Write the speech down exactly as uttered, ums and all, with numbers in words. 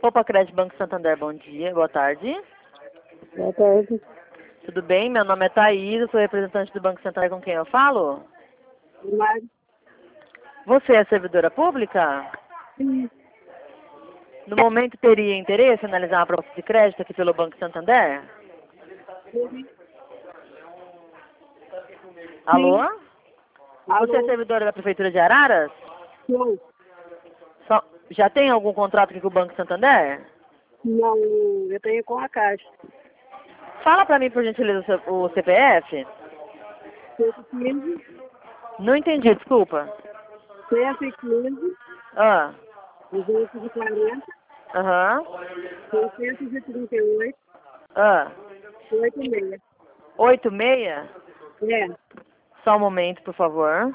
Opa, Crédito Banco Santander, bom dia, boa tarde. Boa tarde. Tudo bem? Meu nome é Thaís, eu sou representante do Banco Santander, com quem eu falo? Mário. Você é servidora pública? Sim. No momento teria interesse em analisar uma proposta de crédito aqui pelo Banco Santander? Alô? Você é Alô? servidora da Prefeitura de Araras? Não. Só- Já tem algum contrato aqui com o Banco Santander? Não, eu tenho com a Caixa. Fala pra mim, por gentileza, o seu- o C P F. cento e quinze, Não entendi, desculpa. cento e quinze, Ah, duzentos e quarenta, aham, seiscentos e trinta e oito, ah. oitenta e seis. Oito meia? É. Só um momento, por favor.